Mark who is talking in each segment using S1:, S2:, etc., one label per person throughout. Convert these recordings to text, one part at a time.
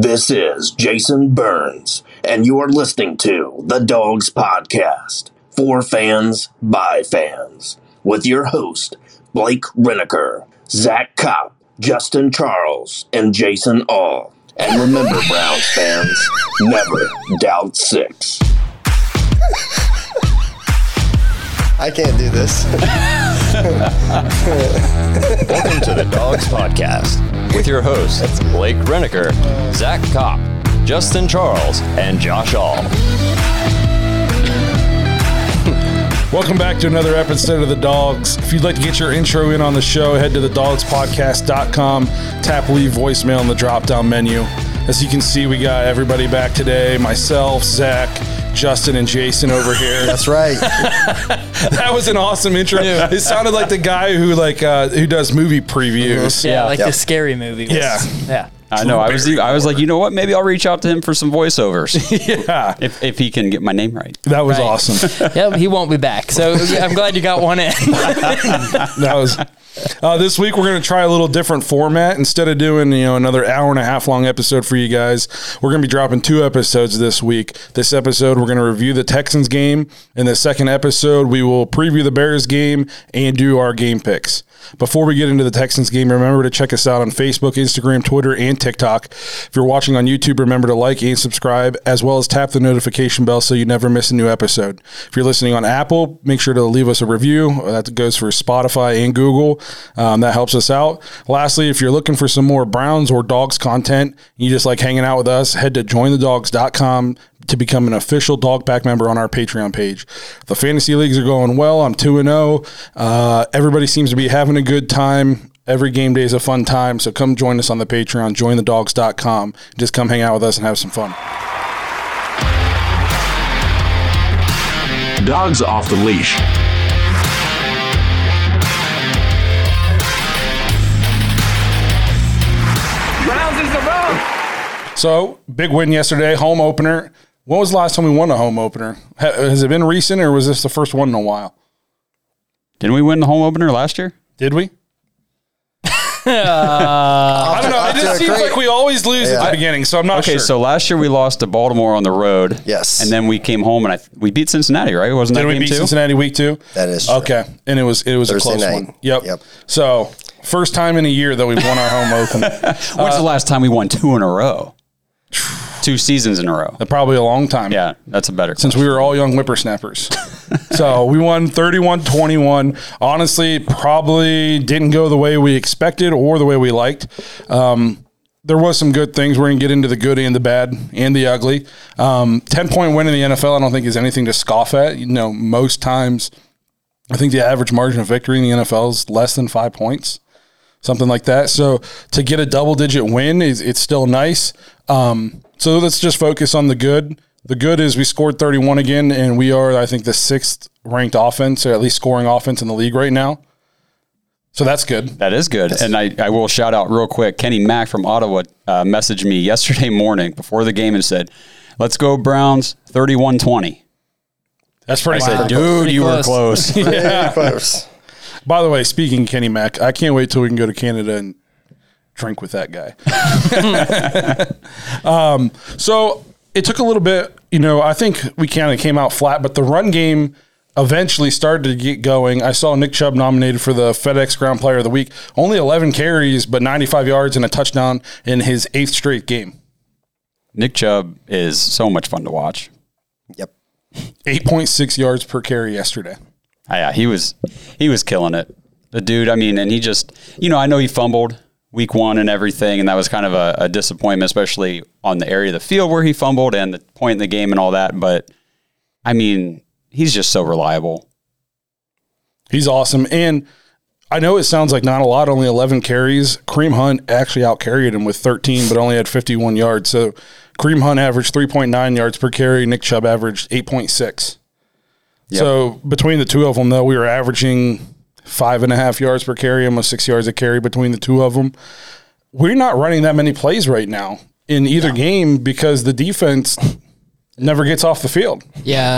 S1: This is Jason Burns, and you are listening to the Dogs Podcast, for fans, by fans, with your host, Blake Renaker, Zach Kopp, Justin Charles, and Jason All. And remember, Browns fans, never doubt six.
S2: I can't do this.
S3: Welcome to the Dogs Podcast with your hosts, Blake Renaker, Zach Kopp, Justin Charles, and Josh All.
S4: Welcome back to another episode of The Dogs. If you'd like to get your intro in on the show, head to thedogspodcast.com, tap leave voicemail in the drop-down menu. As you can see, we got everybody back today. Myself, Zach, Justin, and Jason over here.
S2: That's right.
S4: That was an awesome intro. It sounded like the guy who does movie previews.
S5: Yeah, like the scary movie.
S4: Yeah.
S3: I know. I was like, you know what? Maybe I'll reach out to him for some voiceovers.
S4: Yeah.
S3: If he can get my name right.
S4: That was awesome.
S5: Yep, he won't be back. So I'm glad you got one in.
S4: That was. This week we're going to try a little different format. Instead of doing another hour and a half long episode for you guys, we're going to be dropping 2 episodes this week. This episode we're going to review the Texans game. In the second episode we will preview the Bears game and do our game picks. Before we get into the Texans game, remember to check us out on Facebook, Instagram, Twitter, and TikTok. If you're watching on YouTube, remember to like and subscribe, as well as tap the notification bell so you never miss a new episode. If you're listening on Apple, make sure to leave us a review. That goes for Spotify and Google. That helps us out. Lastly, if you're looking for some more Browns or Dogs content, you just like hanging out with us, head to jointhedogs.com to become an official Dog Pack member on our Patreon page. The fantasy leagues are going well. I'm 2-0. Everybody seems to be having a good time. Every game day is a fun time. So come join us on the Patreon, jointhedogs.com. Just come hang out with us and have some fun.
S1: Dogs off the leash.
S6: Browns is the road.
S4: So, big win yesterday, home opener. When was the last time we won a home opener? Has it been recent, or was this the first one in a while?
S3: Didn't we win the home opener last year?
S4: Did we? I don't know. It just seems like we always lose at the beginning, so I'm not sure.
S3: Okay, so last year we lost to Baltimore on the road.
S2: Yes.
S3: And then we came home and we beat Cincinnati, right? Wasn't that
S4: Did we
S3: game
S4: beat
S3: 2?
S4: Cincinnati week 2?
S2: That is true.
S4: Okay, and it was
S2: Thursday
S4: a close
S2: night.
S4: one. Yep.
S2: Yep.
S4: So, first time in a year that we've won our home opener.
S3: When's the last time we won 2 in a row? 2 seasons in a row.
S4: Probably a long time.
S3: Yeah, that's a better
S4: Since we were all young whippersnappers. So we won 31-21. Honestly, probably didn't go the way we expected or the way we liked. There was some good things. We're going to get into the good and the bad and the ugly. 10-point win in the NFL I don't think is anything to scoff at. Most times I think the average margin of victory in the NFL is less than 5 points. Something like that. So to get a double-digit win, it's still nice. So let's just focus on the good. The good is we scored 31 again, and we are, I think, the 6th ranked offense, or at least scoring offense in the league right now. So that's good.
S3: That is good. And I will shout out real quick, Kenny Mack from Ottawa messaged me yesterday morning before the game and said, let's go Browns 31-20.
S4: That's pretty
S3: I said,
S4: good.
S3: dude,
S5: Pretty
S3: you
S5: close.
S3: were close.
S2: Yeah. Close.
S4: By the way, speaking of Kenny Mack, I can't wait till we can go to Canada and drink with that guy. So it took a little bit, I think we kind of came out flat, but the run game eventually started to get going. I saw Nick Chubb nominated for the FedEx Ground Player of the Week. Only 11 carries, but 95 yards and a touchdown in his 8th straight game.
S3: Nick Chubb is so much fun to watch.
S2: Yep.
S4: 8.6 yards per carry yesterday.
S3: Yeah, he was killing it. The dude, and he just, I know he fumbled week 1 and everything, and that was kind of a disappointment, especially on the area of the field where he fumbled and the point in the game and all that. But, he's just so reliable.
S4: He's awesome. And I know it sounds like not a lot, only 11 carries. Kareem Hunt actually out-carried him with 13, but only had 51 yards. So Kareem Hunt averaged 3.9 yards per carry. Nick Chubb averaged 8.6. Yep. So between the two of them, though, we were averaging 5.5 yards per carry, almost 6 yards a carry between the two of them. We're not running that many plays right now in either game because the defense never gets off the field.
S5: Yeah.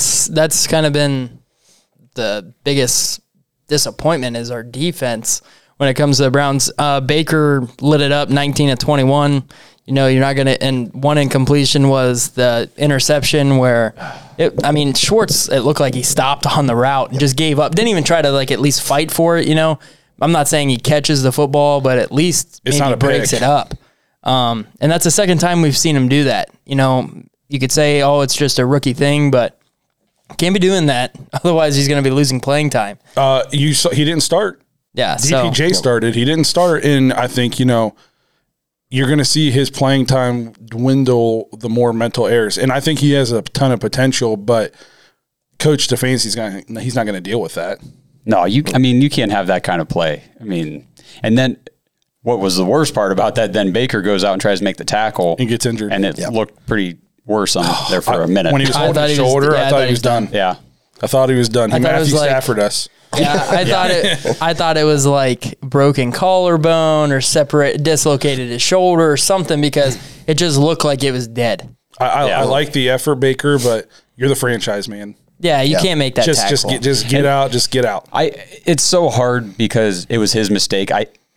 S5: That's kind of been the biggest disappointment is our defense. when it comes to the Browns. Baker lit it up 19 of 21. You know, you're not going to, and one incompletion was the interception where, Schwartz, it looked like he stopped on the route and just gave up. Didn't even try to, like, at least fight for it, you know. I'm not saying he catches the football, but at least
S4: It's
S5: maybe
S4: not a
S5: breaks
S4: pick.
S5: it up. And that's the second time we've seen him do that. You know, you could say, oh, it's just a rookie thing, but can't be doing that. Otherwise, he's going to be losing playing time.
S4: He didn't start.
S5: Yeah,
S4: DPJ started. He didn't start, and I think, you know, you're going to see his playing time dwindle the more mental errors. And I think he has a ton of potential, but Coach Stefanski's he's not going to deal with that.
S3: No, you can't have that kind of play. I mean, and then what was the worst part about that? Then Baker goes out and tries to make the tackle.
S4: He gets injured.
S3: And it looked pretty worse on there for a minute.
S4: When he was holding his shoulder, I thought he was done.
S3: Yeah.
S4: I thought he was done. He Matthew Stafford us.
S5: Yeah, I thought it was like broken collarbone or dislocated his shoulder or something because it just looked like it was dead.
S4: I like the effort, Baker, but you're the franchise man.
S5: Yeah, you can't make that tackle.
S4: Just get out. Just get out.
S3: It's so hard because it was his mistake.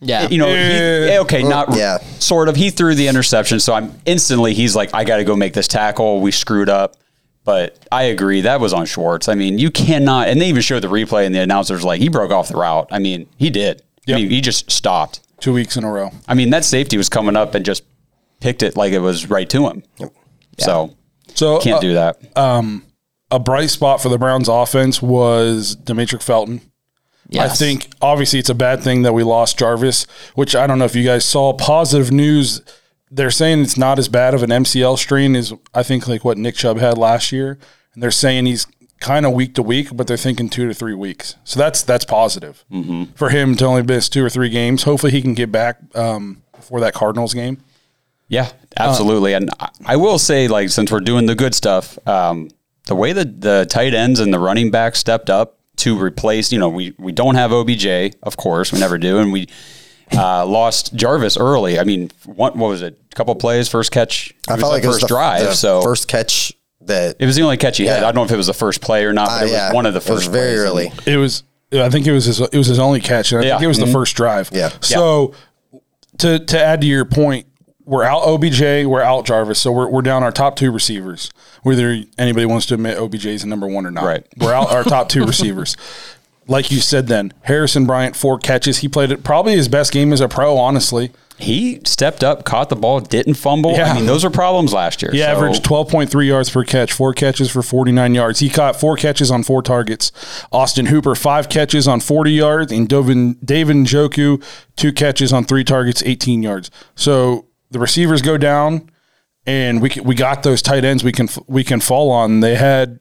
S3: Sort of. He threw the interception, so he's like, I got to go make this tackle. We screwed up. But I agree, that was on Schwartz. I mean, you cannot, and they even showed the replay, and the announcer's like, he broke off the route. I mean, he did.
S4: Yep.
S3: I mean, he just stopped.
S4: 2 weeks in a row.
S3: I mean, that safety was coming up and just picked it like it was right to him. Yep. So can't do that.
S4: A bright spot for the Browns offense was Demetric Felton. Yes. I think, obviously, it's a bad thing that we lost Jarvis, which I don't know if you guys saw. Positive news, they're saying it's not as bad of an MCL strain as I think like what Nick Chubb had last year. And they're saying he's kind of week to week, but they're thinking 2 to 3 weeks. So that's positive for him to only miss 2 or 3 games. Hopefully he can get back before that Cardinals game.
S3: Yeah, absolutely. And I will say, like, since we're doing the good stuff, the way that the tight ends and the running back stepped up to replace, you know, we don't have OBJ, of course, we never do. And we lost Jarvis early. I mean, what was it? A couple plays, first catch.
S2: I felt like it was the
S3: drive.
S2: First catch that
S3: it was the only catch he had. I don't know if it was the first play or not, but it was one of the first.
S2: It was very early.
S4: It was. I think it was his only catch, and I think it was the first drive.
S2: Yeah.
S4: So to add to your point, we're out OBJ, we're out Jarvis, so we're down our top 2 receivers. Whether anybody wants to admit OBJ is the number 1 or not,
S3: right?
S4: We're out our top 2 receivers. Like you said, then Harrison Bryant 4 catches. He played it probably his best game as a pro. Honestly,
S3: he stepped up, caught the ball, didn't fumble. Yeah. I mean, those are problems last year.
S4: He averaged 12.3 yards per catch, 4 catches for 49 yards. He caught 4 catches on 4 targets. Austin Hooper 5 catches on 40 yards, and David Njoku 2 catches on 3 targets, 18 yards. So the receivers go down, and we got those tight ends we can fall on. They had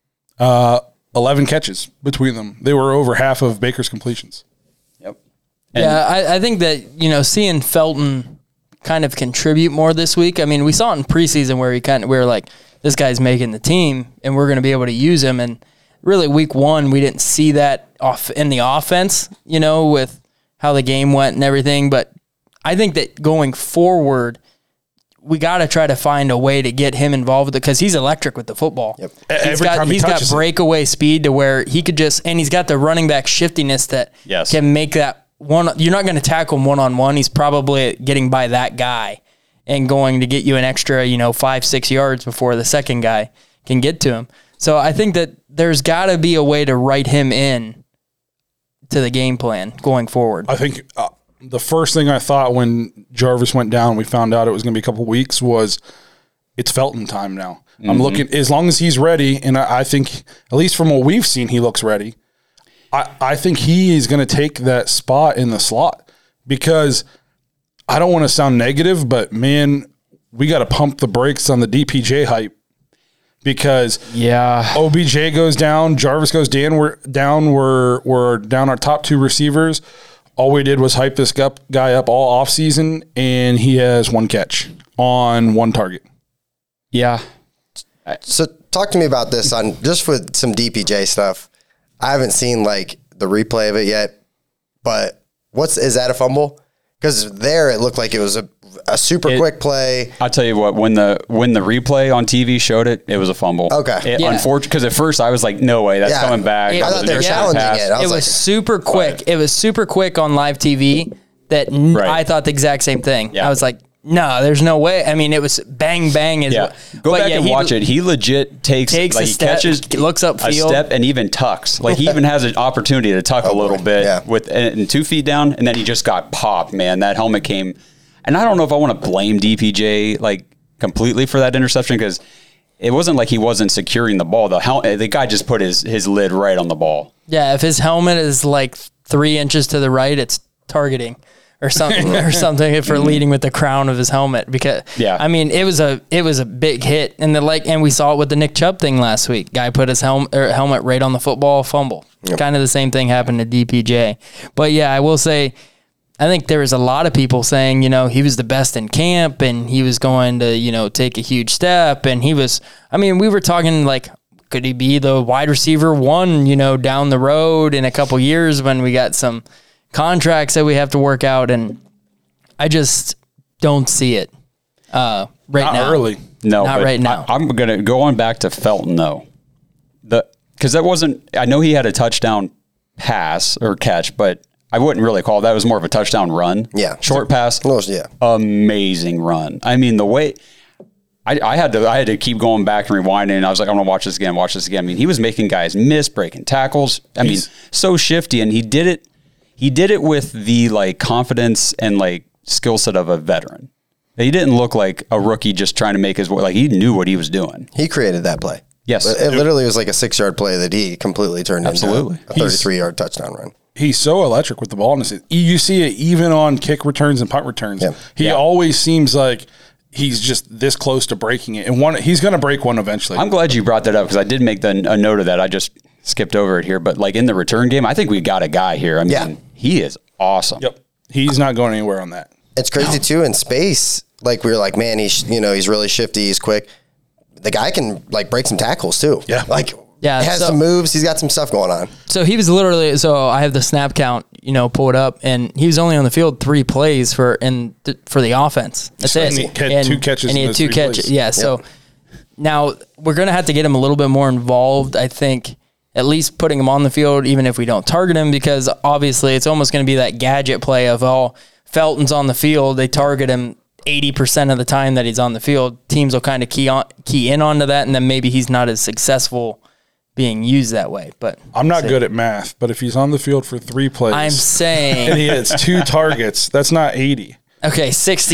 S4: 11 catches between them. They were over half of Baker's completions.
S3: Yep.
S5: I think that, you know, seeing Felton kind of contribute more this week. I mean, we saw it in preseason where we were like, this guy's making the team and we're going to be able to use him. And really week 1, we didn't see that off in the offense, you know, with how the game went and everything. But I think that going forward, we got to try to find a way to get him involved because he's electric with the football. Yep. He's got breakaway speed to where he could and he's got the running back shiftiness that can make that one. You're not going to tackle him one-on-one. He's probably getting by that guy and going to get you an extra, 5-6 yards before the second guy can get to him. So I think that there's got to be a way to write him in to the game plan going forward.
S4: I think the first thing I thought when Jarvis went down, we found out it was going to be a couple of weeks, was it's Felton time now. Mm-hmm. I'm looking, as long as he's ready, and I think, at least from what we've seen, he looks ready. I think he is going to take that spot in the slot because I don't want to sound negative, but man, we got to pump the brakes on the DPJ hype because OBJ goes down, Jarvis goes down, we're down our top 2 receivers. All we did was hype this guy up all offseason, and he has 1 catch on 1 target.
S3: Yeah.
S2: So talk to me about this on just with some DPJ stuff. I haven't seen like the replay of it yet, but is that a fumble? Because there it looked like it was a super quick play.
S3: I'll tell you what, when the replay on TV showed it, it was a fumble.
S2: Okay.
S3: Unfortunately, because at first I was like, no way, that's coming back.
S2: I thought they were challenging it.
S5: It was super quick. It was super quick on live TV that I thought the exact same thing.
S3: Yeah.
S5: I was like, no, there's no way. I mean, it was bang, bang.
S3: Go back and watch it. He legit takes
S5: a
S3: he
S5: step,
S3: catches,
S5: looks up
S3: a
S5: field.
S3: step, and even tucks. Like, he even has an opportunity to tuck a little bit with and 2 feet down, and then he just got popped, man. That helmet came. And I don't know if I want to blame DPJ, like, completely for that interception, because it wasn't like he wasn't securing the ball. The guy just put his lid right on the ball.
S5: Yeah, if his helmet is like 3 inches to the right, it's targeting. Or something for leading with the crown of his helmet, because I mean it was a big hit, and and we saw it with the Nick Chubb thing last week. Guy put his helmet right on the football, fumble. Kind of the same thing happened to DPJ. But yeah, I will say, I think there was a lot of people saying, he was the best in camp and he was going to, take a huge step, and he was. I mean, we were talking like, could he be the wide receiver 1, down the road in a couple years when we got some contracts that we have to work out, and I just don't see it right now.
S4: Early.
S3: No,
S5: not right now.
S3: I'm going to go on back to Felton, though. Because that wasn't, I know he had a touchdown pass or catch, but I wouldn't really call it. That was more of a touchdown run.
S2: Yeah.
S3: Short pass. Amazing run. I mean, the way I had to keep going back and rewinding, and I was like, I'm going to watch this again. I mean, he was making guys miss, breaking tackles. I mean, so shifty, and he did it with the like confidence and like skill set of a veteran. He didn't look like a rookie just trying to make his way. Like, he knew what he was doing.
S2: He created that play.
S3: Yes.
S2: It literally was like a 6-yard play that he completely turned into a 33-yard touchdown run.
S4: He's so electric with the ball. You see it even on kick returns and punt returns.
S2: Yeah.
S4: He always seems like he's just this close to breaking it. And he's going to break one eventually.
S3: I'm glad you brought that up, because I did make a note of that. I just skipped over it here. But like in the return game, I think we got a guy here. I mean, he is awesome.
S4: Yep. He's not going anywhere on that.
S2: It's crazy too in space. Like, we were like, man, he's really shifty, he's quick. The guy can like break some tackles too.
S4: Yeah.
S2: Like, has some moves. He's got some stuff going on.
S5: So he was literally. So I have the snap count, pulled up, and he was only on the field 3 plays for the offense. That's it.
S4: And he had 2 catches.
S5: And he had 2 catches. Plays. Yeah. So now we're gonna have to get him a little bit more involved. I think at least putting him on the field, even if we don't target him, because obviously it's almost going to be that gadget play of Felton's on the field, they target him 80% of the time that he's on the field. Teams will kind of key in onto that, and then maybe he's not as successful being used that way. But
S4: I'm not good at math, but if he's on the field for 3 plays,
S5: I'm saying,
S4: and he hits 2 targets, that's not 80.
S5: Okay,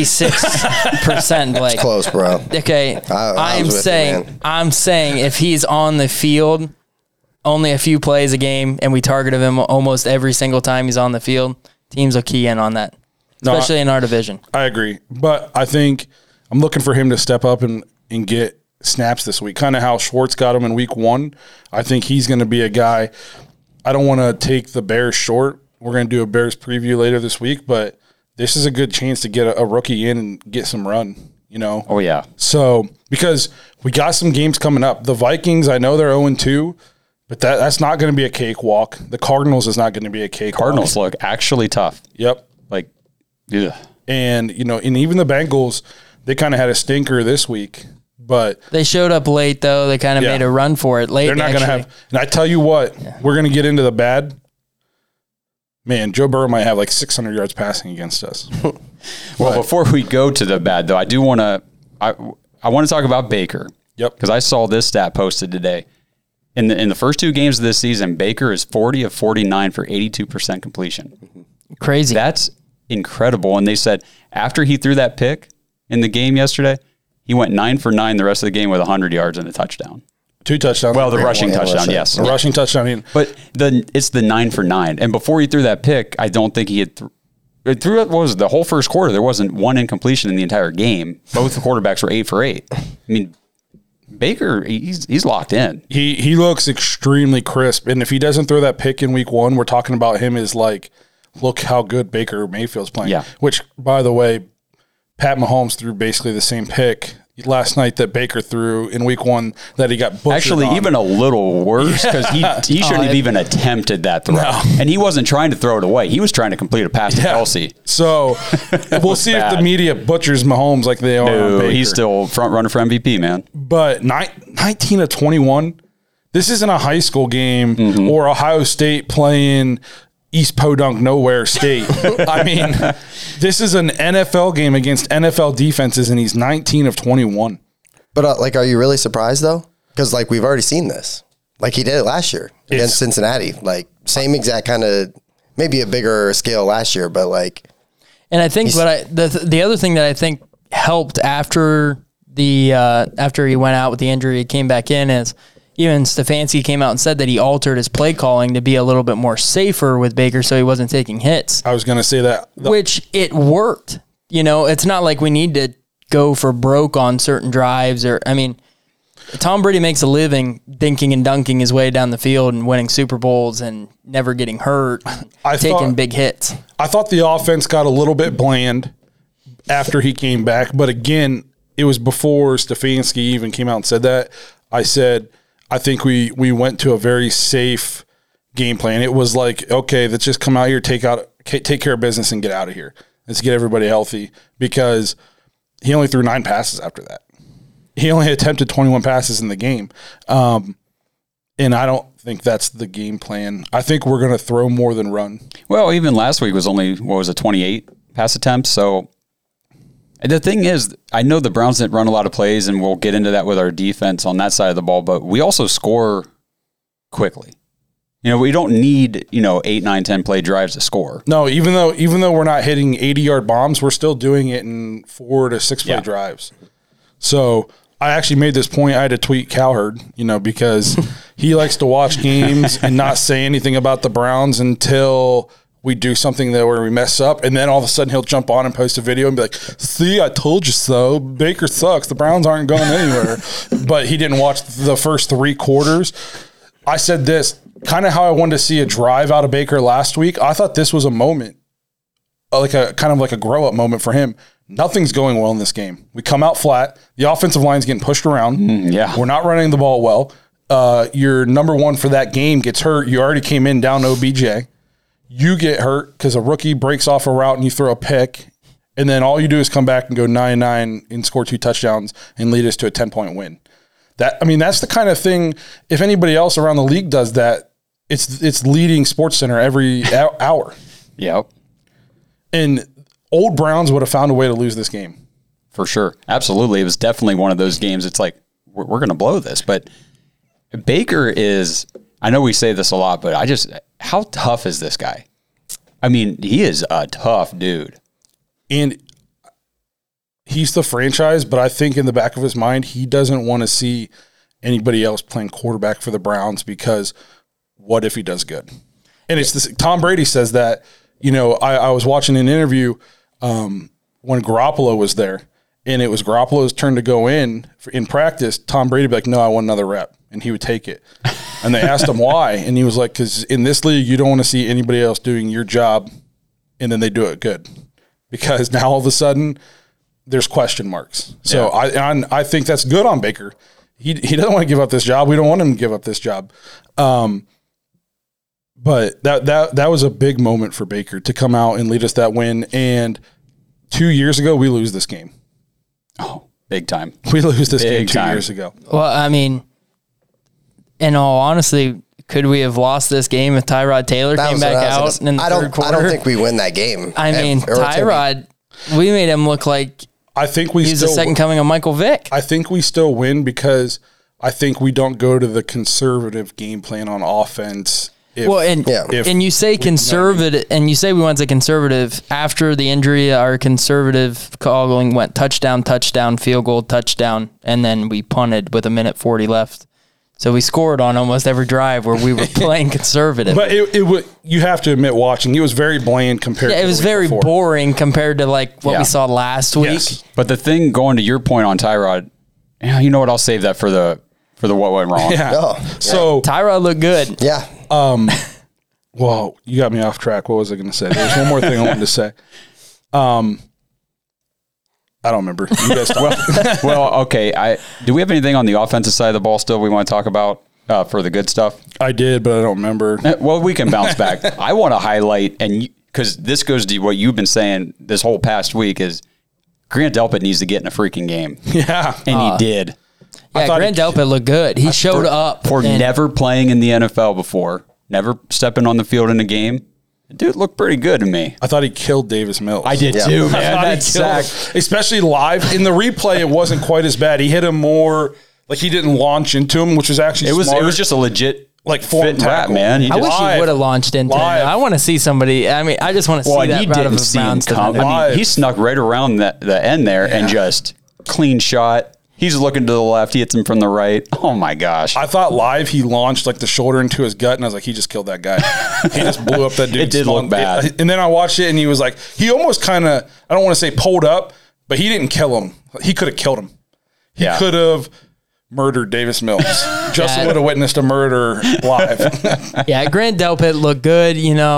S5: 66%, Blake.
S2: It's close, bro.
S5: Okay, I'm saying if he's on the field only a few plays a game and we target him almost every single time he's on the field, teams will key in on that, especially in our division.
S4: I agree, but I think I'm looking for him to step up and get snaps this week, kind of how Schwartz got him in week 1. I think he's going to be a guy. I don't want to take the Bears short. We're going to do a Bears preview later this week, but this is a good chance to get a rookie in and get some run,
S3: Oh, yeah.
S4: So, because we got some games coming up. The Vikings, I know they're 0-2, but that's not going to be a cakewalk. The Cardinals is not going to be a cakewalk.
S3: Cardinals look actually tough.
S4: Yep.
S3: Like, yeah.
S4: And, and even the Bengals, they kind of had a stinker this week. But
S5: they showed up late, though. They kind of made a run for it late.
S4: They're not going to have. And I tell you what, we're going to get into the bad. Man, Joe Burrow might have like 600 yards passing against us.
S3: Well, before we go to the bad, though, I do want to. I want to talk about Baker.
S4: Yep.
S3: Because I saw this stat posted today. In the first 2 games of this season, Baker is 40 of 49 for 82% completion.
S5: Crazy.
S3: That's incredible. And they said after he threw that pick in the game yesterday, he went 9 for 9 the rest of the game with 100 yards and a touchdown.
S4: 2 touchdowns.
S3: Well, the rushing touchdown, yes.
S4: The rushing touchdown.
S3: But it's the 9 for 9. And before he threw that pick, I don't think he had threw it. What was it, the whole first quarter? There wasn't one incompletion in the entire game. Both the quarterbacks were 8 for 8. I mean, Baker, he's locked in.
S4: He looks extremely crisp. And if he doesn't throw that pick in week 1, we're talking about him as like, look how good Baker Mayfield's playing.
S3: Yeah.
S4: Which, by the way, Pat Mahomes threw basically the same pick last night that Baker threw in week 1 that he got butchered
S3: Actually,
S4: on.
S3: even a little worse because he shouldn't have even attempted that throw.
S4: No.
S3: And he wasn't trying to throw it away. He was trying to complete a pass to Kelsey.
S4: So we'll see if the media butchers Mahomes like they are on Baker.
S3: He's still front runner for MVP, man.
S4: But 19 of 21, this isn't a high school game or Ohio State playing East Podunk Nowhere State. I mean, this is an NFL game against NFL defenses, and he's 19 of 21.
S2: But like, are you really surprised though? Because like we've already seen this. Like he did it last year against Cincinnati. Like same exact kind of, maybe a bigger scale last year, but like.
S5: And I think the other thing that I think helped after after he went out with the injury, he came back in is. Even Stefanski came out and said that he altered his play calling to be a little bit more safer with Baker so he wasn't taking hits.
S4: I was going to say that.
S5: Which it worked. You know, it's not like we need to go for broke on certain drives Tom Brady makes a living dinking and dunking his way down the field and winning Super Bowls and never getting hurt, taking big hits.
S4: I thought the offense got a little bit bland after he came back, but again, it was before Stefanski even came out and said that. I said, I think we went to a very safe game plan. It was like, okay, let's just come out here, take care of business and get out of here. Let's get everybody healthy because he only threw 9 passes after that. He only attempted 21 passes in the game. And I don't think that's the game plan. I think we're going to throw more than run.
S3: Well, even last week was only, 28 pass attempts. So the thing is, I know the Browns didn't run a lot of plays, and we'll get into that with our defense on that side of the ball, but we also score quickly. You know, we don't need, 8, 9, 10 play drives to score.
S4: No, even though we're not hitting 80-yard bombs, we're still doing it in 4 to 6 play drives. So I actually made this point. I had to tweet Cowherd, because he likes to watch games and not say anything about the Browns until we do something where we mess up, and then all of a sudden he'll jump on and post a video and be like, see, I told you so. Baker sucks. The Browns aren't going anywhere. But he didn't watch the first 3 quarters. I said this, kind of how I wanted to see a drive out of Baker last week. I thought this was a moment, like a grow-up moment for him. Nothing's going well in this game. We come out flat. The offensive line's getting pushed around. We're not running the ball well. Your number 1 for that game gets hurt. You already came in down to OBJ. You get hurt because a rookie breaks off a route and you throw a pick, and then all you do is come back and go 9-9 and score 2 touchdowns and lead us to a 10-point win. That's the kind of thing, if anybody else around the league does that, it's leading SportsCenter every hour.
S3: Yep.
S4: And old Browns would have found a way to lose this game.
S3: For sure. Absolutely. It was definitely one of those games. It's like, we're going to blow this. But Baker is, I know we say this a lot, but how tough is this guy? I mean, he is a tough dude.
S4: And he's the franchise, but I think in the back of his mind, he doesn't want to see anybody else playing quarterback for the Browns because what if he does good? And it's this, Tom Brady says that, I was watching an interview when Garoppolo was there, and it was Garoppolo's turn to go in practice. Tom Brady would be like, no, I want another rep. And he would take it. And they asked him why. And he was like, because in this league, you don't want to see anybody else doing your job, and then they do it good. Because now all of a sudden, there's question marks. So I think that's good on Baker. He doesn't want to give up this job. We don't want him to give up this job. But that was a big moment for Baker to come out and lead us that win. And 2 years ago, we lose this game.
S3: Oh, big time.
S4: We lose this game 2
S3: time.
S4: years ago.
S5: Well, I mean, in all honesty, could we have lost this game if Tyrod Taylor came back out in the third quarter?
S2: I don't think we win that game.
S5: I mean, Tyrod, we made him look like he's the second coming of Michael Vick.
S4: I think we still win because I think we don't go to the conservative game plan on offense.
S5: And you say conservative, and you say we went to conservative after the injury. Our conservative calling went touchdown, field goal, touchdown, and then we punted with 1:40 left. So we scored on almost every drive where we were playing conservative.
S4: But you have to admit, watching, it was very bland compared to
S5: it was very boring compared to what we saw last week.
S3: Yes. But the thing, going to your point on Tyrod, you know what? I'll save that for the what went wrong.
S4: Yeah.
S2: Oh,
S4: So
S5: Tyrod looked good.
S2: Yeah.
S4: Well, you got me off track. What was I going to say? There's one more thing I wanted to say. I don't remember. You guys talk.
S3: Well, okay. Do we have anything on the offensive side of the ball still we want to talk about for the good stuff?
S4: I did, but I don't remember.
S3: Well, we can bounce back. I want to highlight, and because this goes to what you've been saying this whole past week, is Grant Delpit needs to get in a freaking game.
S4: Yeah.
S3: And he did.
S5: Yeah, Grant Delpit looked good. He showed up.
S3: For never playing in the NFL before, never stepping on the field in a game. The dude looked pretty good to me.
S4: I thought he killed Davis Mills.
S3: I did too, man.
S4: That sack. Especially live. In the replay, it wasn't quite as bad. He hit him more, like he didn't launch into him, which was actually smart.
S3: It was just a legit
S4: like
S3: fit rap, man.
S5: I wish he would have launched into him. I want to see somebody. I mean, I just want to see that.
S3: He didn't see him come. I mean, he snuck right around the end there and just clean shot. He's looking to the left. He hits him from the right. Oh my gosh!
S4: I thought live he launched like the shoulder into his gut, and I was like, he just killed that guy. He just blew up that dude.
S3: It did look bad.
S4: And then I watched it, and he was like, he almost kind of, I don't want to say pulled up, but he didn't kill him. He could have killed him. He could have murdered Davis Mills. Justin would have witnessed a murder live.
S5: Yeah, Grant Delpit looked good,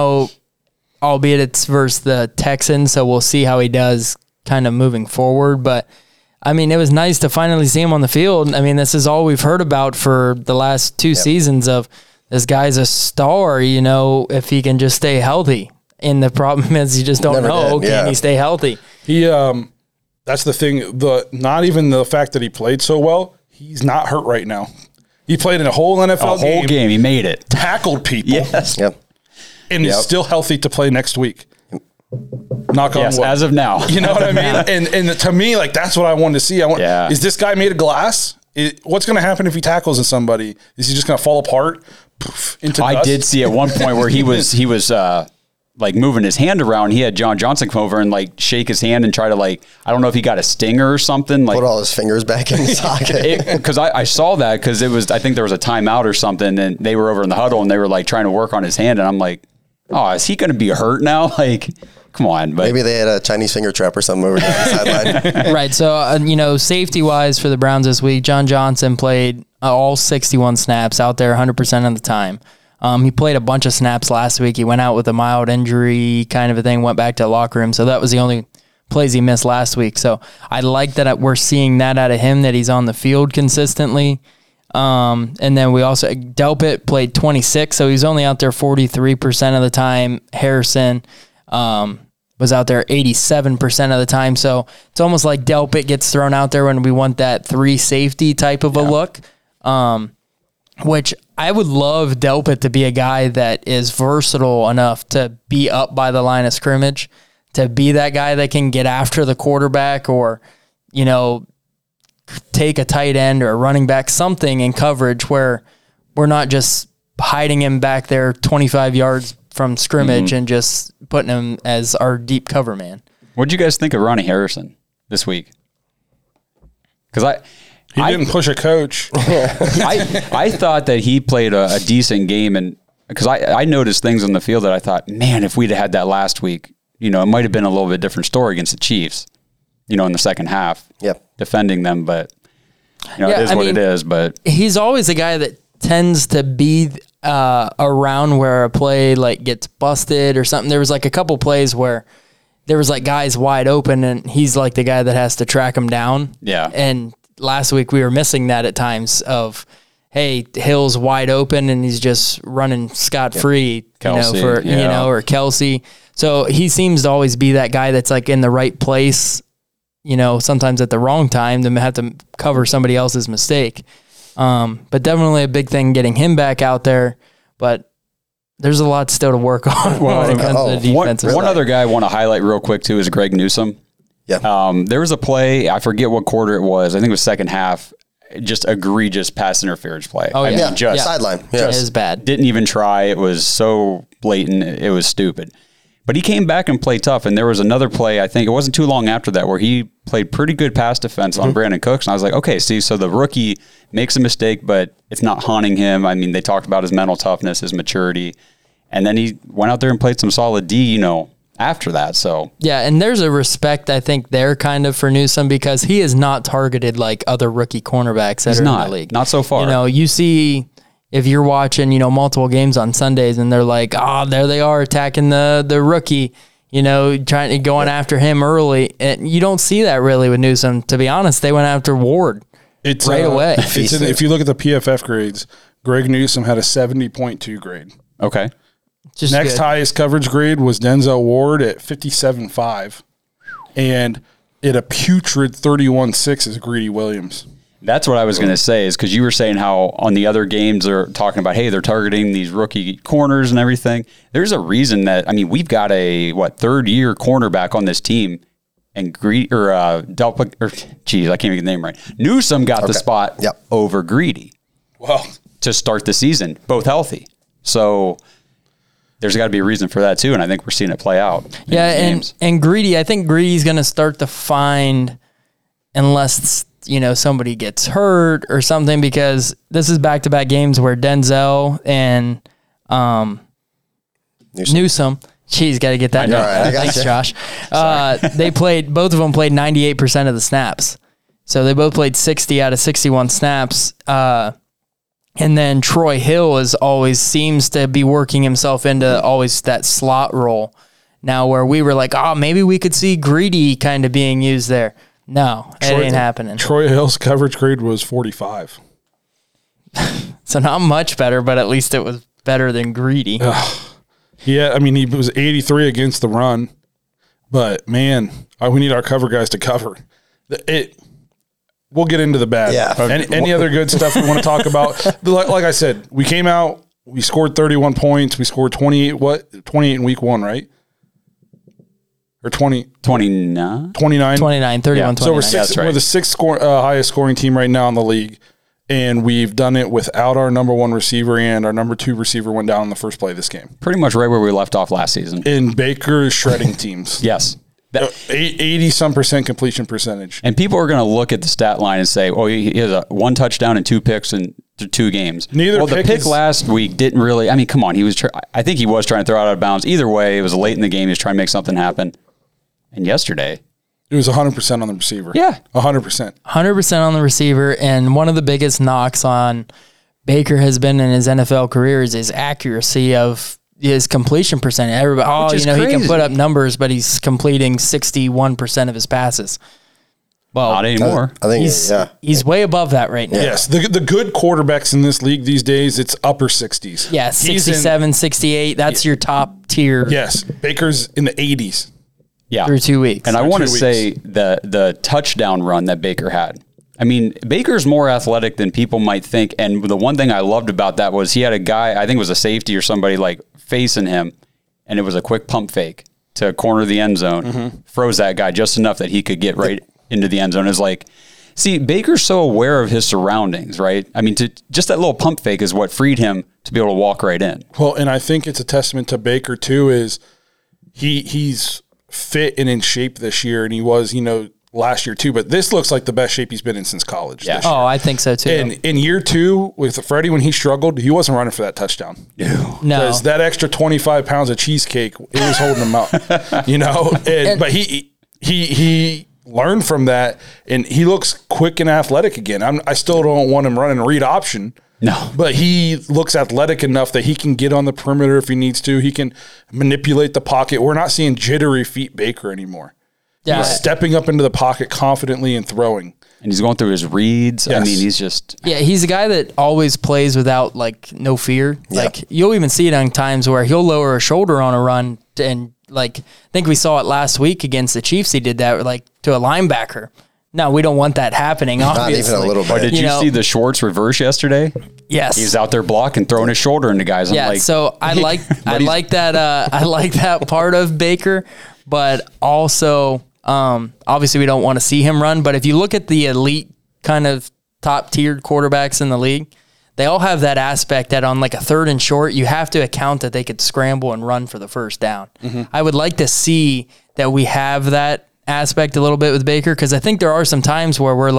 S5: albeit it's versus the Texans, so we'll see how he does kind of moving forward. But, I mean, it was nice to finally see him on the field. I mean, this is all we've heard about for the last two seasons of this guy's a star, if he can just stay healthy. And the problem is you just don't know, can he stay healthy?
S4: He, that's the thing, not even the fact that he played so well, he's not hurt right now. He played in a whole NFL
S3: game. A whole game. He made it.
S4: Tackled people.
S3: Yes.
S2: Yep.
S4: And he's still healthy to play next week. Knock on wood.
S3: As of now.
S4: You know what I mean? And to me, like, that's what I wanted to see. Is this guy made of glass? What's going to happen if he tackles somebody? Is he just going to fall apart? Poof, into dust?
S3: I did see at one point where he was like moving his hand around. He had John Johnson come over and like shake his hand and try to I don't know if he got a stinger or something. Like
S2: put all his fingers back in the socket.
S3: Because I saw that because I think there was a timeout or something, and they were over in the huddle and they were like trying to work on his hand, and I'm like, oh, is he going to be hurt now? Like, come on. But
S2: maybe they had a Chinese finger trap or something over there on the sideline.
S5: Right. So, safety-wise for the Browns this week, John Johnson played all 61 snaps out there 100% of the time. He played a bunch of snaps last week. He went out with a mild injury kind of a thing, went back to the locker room. So that was the only plays he missed last week. So I like that we're seeing that out of him, that he's on the field consistently. And then we also, Delpit played 26, so he's only out there 43% of the time. Harrison was out there 87% of the time. So it's almost like Delpit gets thrown out there when we want that 3 safety type of a look. Which I would love Delpit to be a guy that is versatile enough to be up by the line of scrimmage, to be that guy that can get after the quarterback or, take a tight end or a running back, something in coverage where we're not just hiding him back there 25 yards from scrimmage and just putting him as our deep cover man.
S3: What did you guys think of Ronnie Harrison this week? Because
S4: he didn't push a coach.
S3: I thought that he played a decent game, and because I noticed things on the field that I thought, man, if we'd had that last week, it might have been a little bit different story against the Chiefs, in the second half, defending them. But it is what it is. But
S5: he's always a guy that tends to be around where a play gets busted or something. There was a couple plays where there was guys wide open, and he's the guy that has to track them down.
S3: Yeah,
S5: and last week we were missing that at times of, hey, Hill's wide open and he's just running scot-free,
S3: Kelce,
S5: or Kelce. So he seems to always be that guy that's in the right place, sometimes at the wrong time, to have to cover somebody else's mistake. But definitely a big thing getting him back out there. But there's a lot still to work on when it comes to defensive side.
S3: One other guy I want to highlight real quick too is Greg Newsome.
S2: Yeah.
S3: There was a play, I forget what quarter it was. I think it was second half. Just egregious pass interference play.
S5: Oh, yeah.
S2: Just sideline. Yeah.
S5: It is bad.
S3: Didn't even try. It was so blatant. It was stupid. But he came back and played tough. And there was another play, I think it wasn't too long after that, where he played pretty good pass defense on Brandon Cooks. And I was like, okay, see, so the rookie makes a mistake, but it's not haunting him. I mean, they talked about his mental toughness, his maturity. And then he went out there and played some solid D, after that. So
S5: yeah, and there's a respect I think there kind of for Newsome, because he is not targeted like other rookie cornerbacks that are in the league.
S3: Not so far.
S5: You see, if you're watching, multiple games on Sundays and they're like, oh, there they are attacking the rookie. going after him early. And you don't see that really with Newsome. To be honest, they went after Ward right away.
S4: If you look at the PFF grades, Greg Newsome had a 70.2 grade.
S3: Okay.
S5: Just
S4: Next
S5: good.
S4: highest coverage grade was Denzel Ward at 57.5. And at a putrid 31.6 is Greedy Williams.
S3: That's what I was going to say, is because you were saying how on the other games they're talking about, hey, they're targeting these rookie corners and everything. There's a reason that, we've got a, third-year cornerback on this team, and I can't even get the name right. Newsome got the spot over Greedy.
S4: Well,
S3: to start the season, both healthy. So there's got to be a reason for that too, and I think we're seeing it play out.
S5: And Greedy, I think Greedy's going to start to find, unless somebody gets hurt or something, because this is back-to-back games where Denzel and Newsome. Jeez, got to get that.
S2: Right,
S5: Thanks, Josh. Both of them played 98% of the snaps. So they both played 60 out of 61 snaps. And then Troy Hill seems to be working himself into always that slot role now, where we were like, maybe we could see Greedy kind of being used there. No, it ain't happening.
S4: Troy Hill's coverage grade was 45.
S5: So not much better, but at least it was better than Greedy.
S4: Yeah, he was 83 against the run. But, man, we need our cover guys to cover. We'll get into the bad.
S2: Yeah.
S4: Any other good stuff we want to talk about? Like I said, we came out, we scored 31 points. We scored 28 in week 1, right? Or 29?
S3: 29?
S5: 29, 31, 29.
S4: So we're
S3: That's right.
S4: we're the sixth highest scoring team right now in the league, and we've done it without our number 1 receiver, and our number 2 receiver went down in the first play of this game.
S3: Pretty much right where we left off last season.
S4: And Baker is shredding teams.
S3: Yes.
S4: 80-some% completion percentage.
S3: And people are going to look at the stat line and say, he has 1 touchdown and 2 picks in 2 games.
S4: The
S3: pick last week didn't really, come on. I think he was trying to throw it out of bounds. Either way, it was late in the game. He was trying to make something happen. And yesterday,
S4: it was 100% on the receiver.
S3: Yeah.
S4: 100%.
S5: 100% on the receiver. And one of the biggest knocks on Baker has been in his NFL career is his accuracy of his completion percentage. Everybody, he can put up numbers, but he's completing 61% of his passes. Well,
S3: not anymore.
S2: I think
S5: he's way above that right now.
S4: Yes, the good quarterbacks in this league these days, it's upper 60s.
S5: Yeah, 67, 68. That's your top tier.
S4: Yes, Baker's in the 80s.
S3: Yeah,
S5: through 2 weeks.
S3: And I want to say the touchdown run that Baker had. Baker's more athletic than people might think. And the one thing I loved about that was he had a guy, I think it was a safety or somebody facing him, and it was a quick pump fake to corner the end zone, froze that guy just enough that he could get right into the end zone. It's see, Baker's so aware of his surroundings, right? Just that little pump fake is what freed him to be able to walk right in.
S4: Well, and I think it's a testament to Baker too, is he's fit and in shape this year, and he was, last year too, but this looks like the best shape he's been in since college.
S3: Yeah.
S4: This year.
S5: Oh, I think so too.
S4: And in year 2 with Freddie, when he struggled, he wasn't running for that touchdown.
S5: No.
S4: Because that extra 25 pounds of cheesecake, it was holding him up, but he learned from that, and he looks quick and athletic again. I still don't want him running a read option.
S3: No.
S4: But he looks athletic enough that he can get on the perimeter if he needs to. He can manipulate the pocket. We're not seeing jittery feet Baker anymore.
S5: Yeah.
S4: He's stepping up into the pocket confidently and throwing.
S3: And he's going through his reads.
S4: Yes.
S3: He's just...
S5: Yeah, he's a guy that always plays without, no fear.
S2: Yeah.
S5: You'll even see it on times where he'll lower a shoulder on a run, and, I think we saw it last week against the Chiefs. He did that, to a linebacker. No, we don't want that happening, obviously.
S2: Not even a little bit.
S3: But did you see the Schwartz reverse yesterday?
S5: Yes.
S3: He was out there blocking, throwing his shoulder into guys.
S5: So I like that I like that part of Baker, but also obviously we don't want to see him run. But if you look at the elite kind of top tiered quarterbacks in the league, they all have that aspect that on a 3rd and short, you have to account that they could scramble and run for the first down. Mm-hmm. I would like to see that we have that aspect a little bit with Baker, because I think there are some times where we're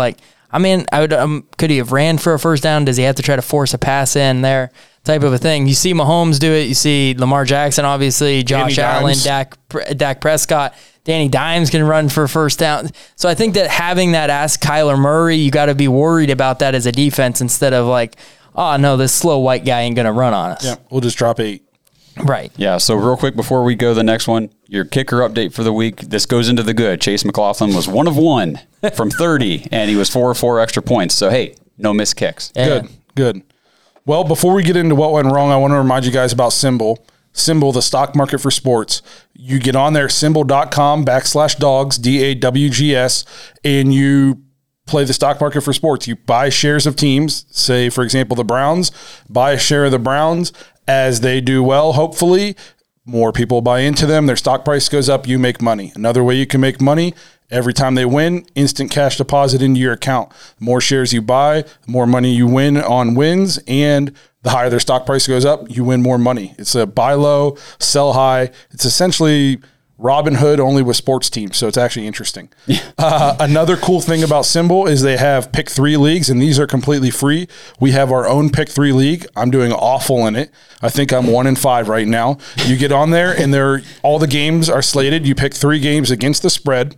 S5: could he have ran for a first down? Does he have to try to force a pass in there? Type of a thing. You see Mahomes do it. You see Lamar Jackson, obviously, Josh Allen, Dak Prescott. Danny Dimes can run for first down. So I think that having that ask Kyler Murray, you got to be worried about that as a defense instead of oh no, this slow white guy ain't going to run on us.
S4: Yeah, we'll just drop 8.
S5: Right.
S3: Yeah, so real quick before we go to the next one, your kicker update for the week. This goes into the good. Chase McLaughlin was 1 of 1 from 30, and he was 4 of 4 extra points. So, hey, no missed kicks.
S5: Yeah.
S4: Good. Well, before we get into what went wrong, I want to remind you guys about Symbol. Symbol, the stock market for sports. You get on there, symbol.com/dogs, DAWGS, and you play the stock market for sports. You buy shares of teams, say, for example, the Browns, buy a share of the Browns. As they do well, hopefully, more people buy into them. Their stock price goes up, you make money. Another way you can make money, every time they win, instant cash deposit into your account. The more shares you buy, the more money you win on wins, and the higher their stock price goes up, you win more money. It's a buy low, sell high. It's essentially Robinhood only with sports teams, so it's actually interesting. Another cool thing about Symbol is they have pick 3 leagues, and these are completely free. We have our own pick 3 league. I'm doing awful in it. I think I'm 1-5 right now. You get on there, and all the games are slated. You pick 3 games against the spread.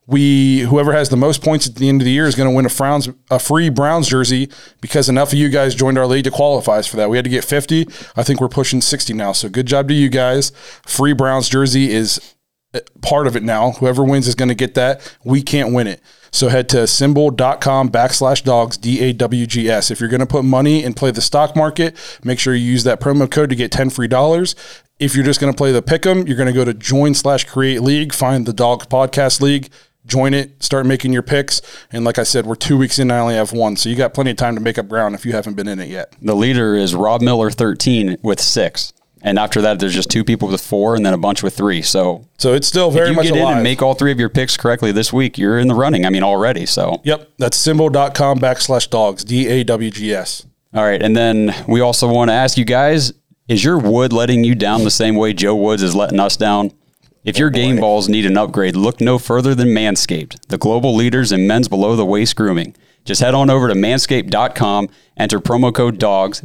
S4: Whoever has the most points at the end of the year is going to win a free Browns jersey because enough of you guys joined our league to qualify for that. We had to get 50. I think we're pushing 60 now. So good job to you guys. Free Browns jersey is part of it now. Whoever wins is going to get that. We can't win it. So head to symbol.com/dogs, DAWGS. If you're going to put money and play the stock market, make sure you use that promo code to get 10 free dollars. If you're just going to play the pick'em, you're going to go to join/create league, find the Dogs Podcast League, join it, start making your picks. And like I said, we're 2 weeks in. I only have 1. So you got plenty of time to make up ground if you haven't been in it yet.
S3: The leader is Rob Miller, 13 with 6. And after that, there's just 2 people with 4 and then a bunch with 3. So
S4: it's still very much alive.
S3: If you get in and make all 3 of your picks correctly this week, you're in the running. I mean, already. So
S4: yep, that's symbol.com/dogs, DAWGS.
S3: All right. And then we also want to ask you guys, is your wood letting you down the same way Joe Woods is letting us down? If your game balls need an upgrade, look no further than Manscaped, the global leaders in men's below-the-waist grooming. Just head on over to manscaped.com, enter promo code DOGS,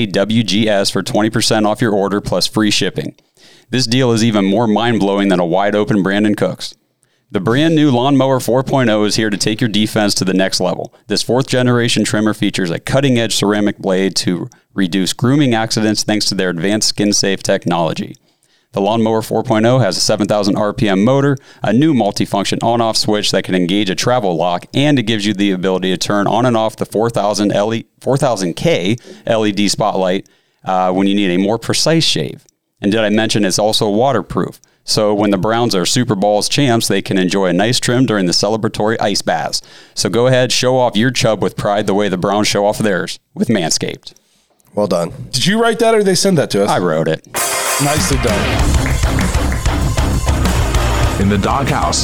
S3: DAWGS, for 20% off your order plus free shipping. This deal is even more mind-blowing than a wide-open Brandon Cooks. The brand new Lawnmower 4.0 is here to take your defense to the next level. This 4th-generation trimmer features a cutting-edge ceramic blade to reduce grooming accidents thanks to their advanced skin-safe technology. The Lawnmower 4.0 has a 7,000 RPM motor, a new multifunction on-off switch that can engage a travel lock, and it gives you the ability to turn on and off the 4000K LED spotlight when you need a more precise shave. And did I mention it's also waterproof? So when the Browns are Super Bowls champs, they can enjoy a nice trim during the celebratory ice baths. So go ahead, show off your chub with pride the way the Browns show off theirs with Manscaped.
S2: Well done.
S4: Did you write that or did they send that to us?
S3: I wrote it.
S4: Nicely done.
S7: In the doghouse.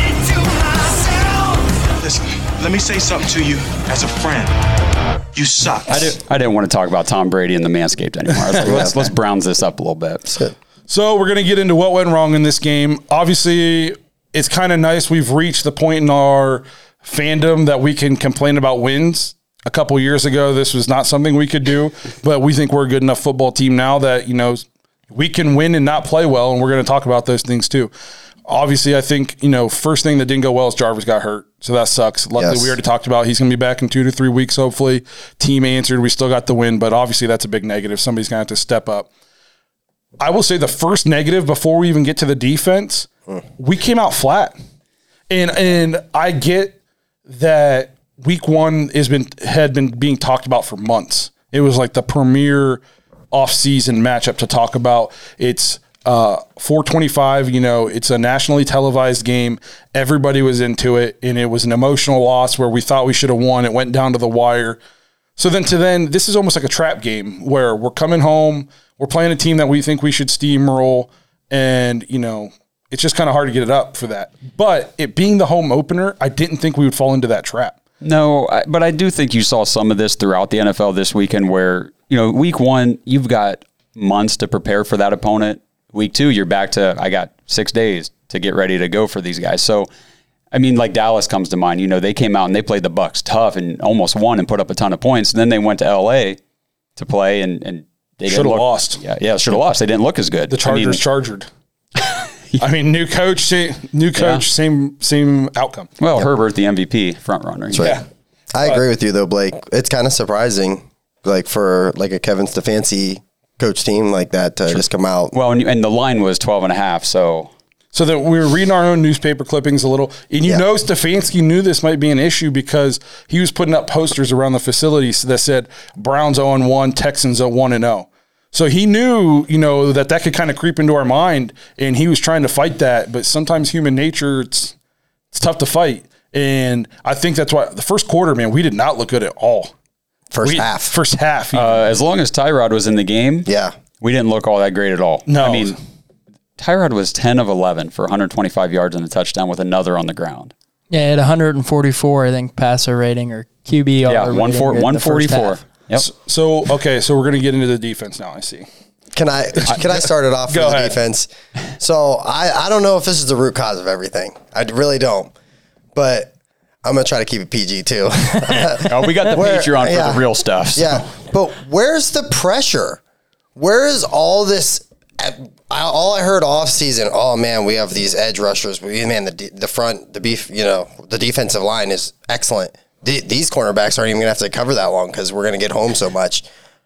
S7: Listen, let me say something to you as a friend. You suck.
S3: I didn't want to talk about Tom Brady and the Manscaped anymore. I was like, let's Browns this up a little bit.
S4: So we're going to get into what went wrong in this game. Obviously, it's kind of nice. We've reached the point in our fandom that we can complain about wins. A couple years ago, this was not something we could do, but we think we're a good enough football team now that, we can win and not play well, and we're going to talk about those things too. Obviously, I think, first thing that didn't go well is Jarvis got hurt, so that sucks. Luckily, we already talked about he's going to be back in 2 to 3 weeks, hopefully. Team answered. We still got the win, but obviously that's a big negative. Somebody's going to have to step up. I will say the first negative before we even get to the defense, we came out flat. And I get that week 1 had been being talked about for months. It was like the premier off-season matchup to talk about. It's 425, it's a nationally televised game. Everybody was into it, and it was an emotional loss where we thought we should have won. It went down to the wire. So then this is almost like a trap game where we're coming home, we're playing a team that we think we should steamroll, and, it's just kind of hard to get it up for that. But it being the home opener, I didn't think we would fall into that trap.
S3: No, but I do think you saw some of this throughout the NFL this weekend where, week 1, you've got months to prepare for that opponent. Week 2, you're back to, I got 6 days to get ready to go for these guys. So, I mean, like Dallas comes to mind. They came out and they played the Bucs tough and almost won and put up a ton of points. And then they went to L.A. to play and they
S4: should have lost.
S3: Yeah, should have lost. They didn't look as good.
S4: The Chargers chargered. I mean, new coach, same outcome.
S3: Well, Herbert, the MVP front runner.
S2: That's right. Yeah. I agree with you though, Blake. It's kind of surprising, like for like a Kevin Stefanski coach team like that to just come out.
S3: Well, and the line was 12.5,
S4: So that we were reading our own newspaper clippings a little, and you know Stefanski knew this might be an issue because he was putting up posters around the facilities that said Browns 0-1, Texans 1-0. So he knew, that could kind of creep into our mind, and he was trying to fight that. But sometimes human nature, it's tough to fight, and I think that's why the first quarter, man, we did not look good at all.
S2: First half.
S3: as long as Tyrod was in the game, we didn't look all that great at all.
S4: No,
S3: I mean, Tyrod was 10 of 11 for 125 yards and a touchdown with another on the ground.
S5: Yeah, he had 144, I think, passer rating or QBR.
S3: Yeah, 144. Yep.
S4: So we're going to get into the defense now, I see.
S2: Can I start it off with the defense? So I don't know if this is the root cause of everything. I really don't. But I'm going to try to keep it PG too.
S3: We got the Patreon for the real stuff. So.
S2: Yeah. But where's the pressure? Where is all this? All I heard off season, oh man, we have these edge rushers. The front, the defensive line is excellent. These cornerbacks aren't even going to have to cover that long because we're going to get home so much.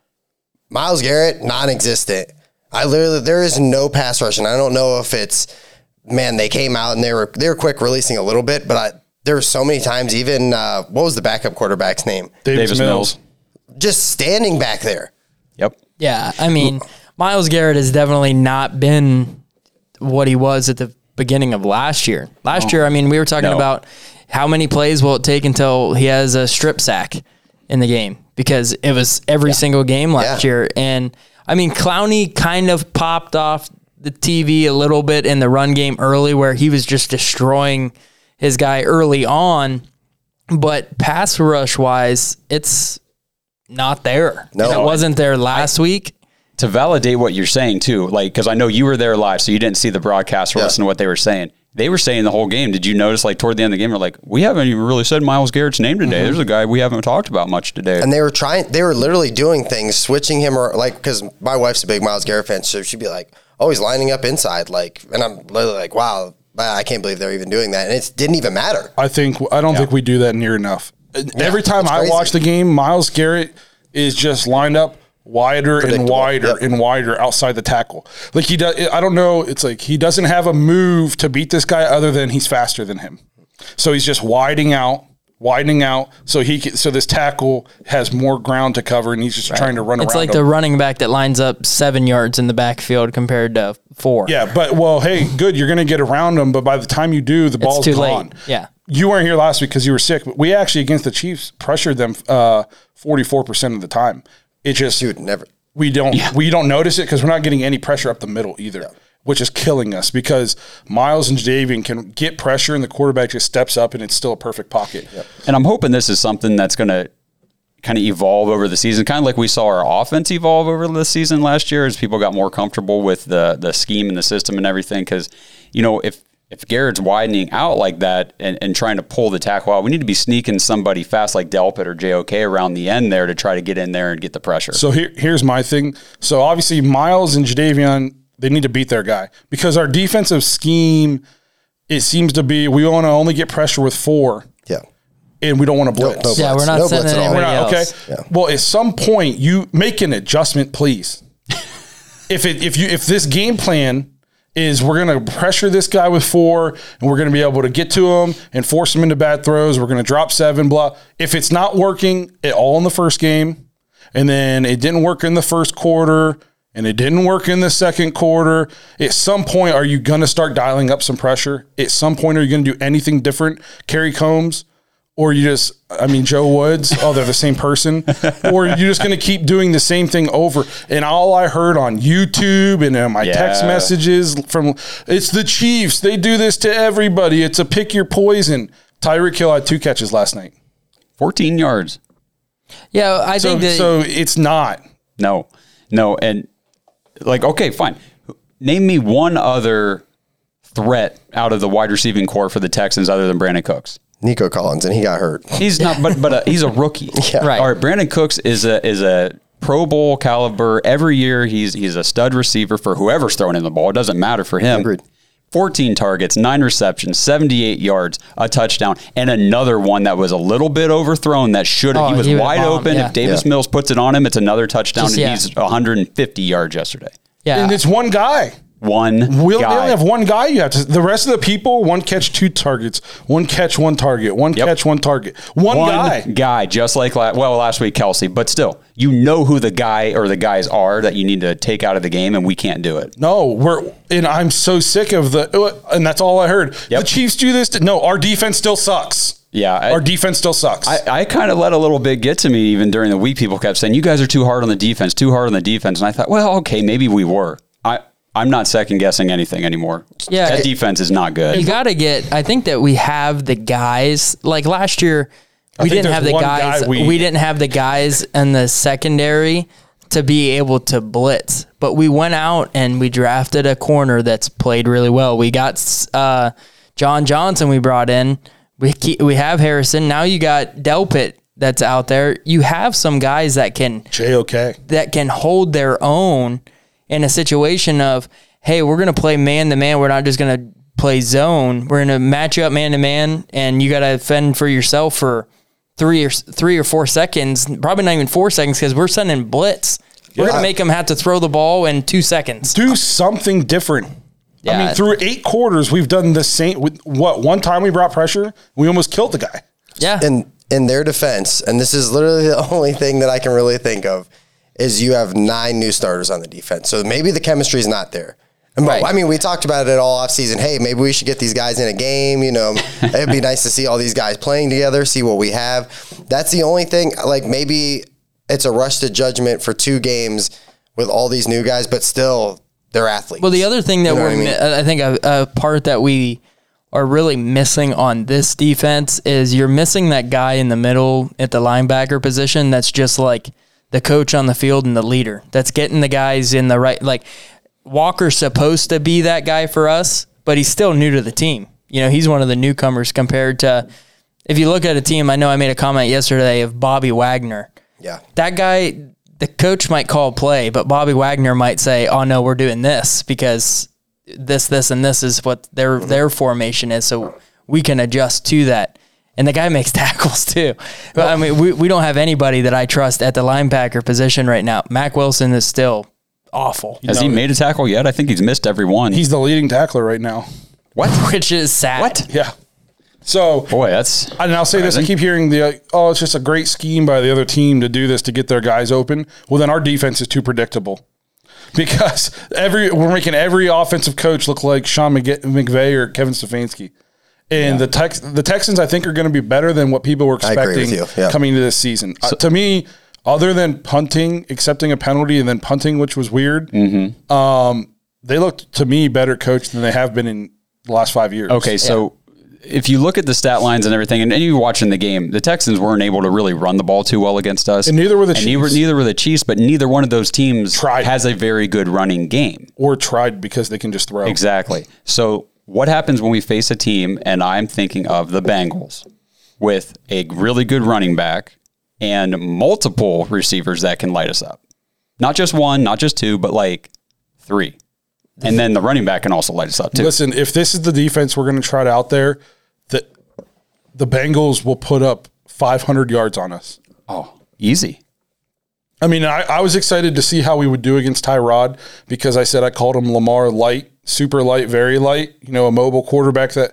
S2: Myles Garrett, non-existent. There is no pass rush, and I don't know if it's, they came out and they were quick releasing a little bit, but there were so many times, even, what was the backup quarterback's name?
S4: Davis Mills.
S2: Just standing back there.
S3: Yep.
S5: Yeah, I mean, Myles Garrett has definitely not been what he was at the beginning of last year. Last year, we were talking about how many plays will it take until he has a strip sack in the game, because it was every single game last year. And Clowney kind of popped off the TV a little bit in the run game early where he was just destroying his guy early on, but pass rush wise, it's not there. No, it wasn't there last week.
S3: To validate what you're saying too, because I know you were there live, so you didn't see the broadcast or listen to what they were saying. They were saying the whole game. Did you notice, toward the end of the game, they're we haven't even really said Myles Garrett's name today. There's a guy we haven't talked about much today.
S2: And they were literally doing things, switching him, because my wife's a big Myles Garrett fan, so she'd be he's lining up inside, and I'm literally wow, I can't believe they're even doing that. And it didn't even matter.
S4: I don't think we do that near enough. Every time I watch the game, Myles Garrett is just lined up wider and wider and wider outside the tackle. He does. I don't know. It's he doesn't have a move to beat this guy other than he's faster than him. So he's just widening out. So this tackle has more ground to cover, and he's just trying to run around.
S5: It's like the running back that lines up 7 yards in the backfield compared to 4.
S4: Yeah, but hey, good. You're going to get around him, but by the time you do, the ball's gone.
S5: Late. Yeah.
S4: You weren't here last week because you were sick, but we actually, against the Chiefs, pressured them 44% of the time. It just we don't notice it because we're not getting any pressure up the middle either, which is killing us because Myles and Jadeveon can get pressure and the quarterback just steps up and it's still a perfect pocket. Yep.
S3: And I'm hoping this is something that's going to kind of evolve over the season, kind of like we saw our offense evolve over the season last year as people got more comfortable with the scheme and the system and everything. Because if Garrett's widening out like that and trying to pull the tackle out, we need to be sneaking somebody fast like Delpit or JOK around the end there to try to get in there and get the pressure.
S4: So here's my thing. So obviously Myles and Jadeveon, they need to beat their guy because our defensive scheme, it seems to be we want to only get pressure with 4.
S2: Yeah.
S4: And we don't want to blitz.
S5: We're not sending anybody else.
S4: Okay. Yeah. Well, at some point you make an adjustment, please. if this game plan is we're going to pressure this guy with 4 and we're going to be able to get to him and force him into bad throws. We're going to drop 7, blah. If it's not working at all in the first game and then it didn't work in the first quarter and it didn't work in the second quarter, at some point, are you going to start dialing up some pressure? At some point, are you going to do anything different? Kerry Combs? Or you just, Joe Woods, they're the same person. Or you're just going to keep doing the same thing over. And all I heard on YouTube and in my text messages it's the Chiefs. They do this to everybody. It's a pick your poison. Tyreek Hill had 2 catches last night.
S3: 14 yards.
S5: Yeah, I think that.
S4: So it's not.
S3: No. And okay, fine. Name me one other threat out of the wide receiving core for the Texans other than Brandon Cooks.
S2: Nico Collins, and he got hurt.
S3: He's not, but he's a rookie.
S2: Yeah.
S5: Right.
S3: All right, Brandon Cooks is a Pro Bowl caliber. Every year he's a stud receiver for whoever's throwing in the ball. It doesn't matter for him.
S2: Agreed.
S3: 14 targets, 9 receptions, 78 yards, a touchdown, and another one that was a little bit overthrown that should have. He was wide open.
S5: Yeah.
S3: If Davis Mills puts it on him, it's another touchdown,
S5: Just,
S3: and he's 150 yards yesterday.
S5: Yeah.
S4: And it's one guy.
S3: They
S4: They only have one guy. You have to. The rest of the people, one catch, 2 targets. One catch, 1 target. One catch, 1 target. One guy.
S3: Just like last week, Kelsey. But still, you know who the guy or the guys are that you need to take out of the game, and we can't do it.
S4: No, and I'm so sick of and that's all I heard.
S3: Yep.
S4: The Chiefs do this. No, our defense still sucks.
S3: Yeah,
S4: our defense still sucks.
S3: I kind of let a little bit get to me even during the week. People kept saying, you guys are too hard on the defense, And I thought, well, okay, maybe we were. I'm not second guessing anything anymore.
S5: Yeah.
S3: That defense is not good.
S5: You got to I think that we have the guys. Like last year, we didn't have the guys. We didn't have the guys in the secondary to be able to blitz. But we went out and we drafted a corner that's played really well. We got John Johnson we brought in. We have Harrison. Now you got Delpit that's out there. You have some guys that can hold their own in a situation of, hey, we're going to play man-to-man. We're not just going to play zone. We're going to match you up man-to-man, and you got to fend for yourself for 3 or 4 seconds. Probably not even 4 seconds because we're sending blitz. We're going to make them have to throw the ball in 2 seconds.
S4: Do something different.
S5: Yeah.
S4: I mean, through 8 quarters, we've done the same. One time we brought pressure, we almost killed the guy.
S5: Yeah.
S2: In their defense, and this is literally the only thing that I can really think of, is you have 9 new starters on the defense. So maybe the chemistry is not there. Right. I mean, we talked about it all offseason. Hey, maybe we should get these guys in a game. You know, it'd be nice to see all these guys playing together, see what we have. That's the only thing. Like, maybe it's a rush to judgment for 2 games with all these new guys, but still, they're athletes.
S5: Well, the other thing that I think a part that we are really missing on this defense is you're missing that guy in the middle at the linebacker position that's just like the coach on the field and the leader that's getting the guys in the right. Like Walker's supposed to be that guy for us, but he's still new to the team. You know, he's one of the newcomers compared to, if you look at a team, I know I made a comment yesterday of Bobby Wagner.
S2: Yeah.
S5: That guy, the coach might call play, but Bobby Wagner might say, oh no, we're doing this because this, and this is what their formation is. So we can adjust to that. And the guy makes tackles too. Well, I mean, we don't have anybody that I trust at the linebacker position right now. Mac Wilson is still awful.
S3: Has he made a tackle yet? I think he's missed every one.
S4: He's the leading tackler right now.
S3: What?
S5: Which is sad.
S3: What?
S4: Yeah. So,
S3: boy, that's.
S4: And I'll say this: I keep hearing it's just a great scheme by the other team to do this to get their guys open. Well, then our defense is too predictable because we're making every offensive coach look like Sean McVay or Kevin Stefanski. And the Texans, I think, are going to be better than what people were expecting coming into this season. To me, other than punting, accepting a penalty, and then punting, which was weird, they looked, to me, better coached than they have been in the last 5 years.
S3: Okay, so if you look at the stat lines and everything, and you were watching the game, the Texans weren't able to really run the ball too well against us.
S4: And neither were the Chiefs.
S3: Neither were the Chiefs, but neither one of those teams has a very good running game.
S4: Or tried because they can just throw.
S3: Exactly. So what happens when we face a team, and I'm thinking of the Bengals, with a really good running back and multiple receivers that can light us up? Not just one, not just 2, but like 3. And then the running back can also light us up too.
S4: Listen, if this is the defense we're going to try out there, the Bengals will put up 500 yards on us.
S3: Oh, easy.
S4: I mean, I was excited to see how we would do against Tyrod because I called him Lamar light, super light, very light, a mobile quarterback that...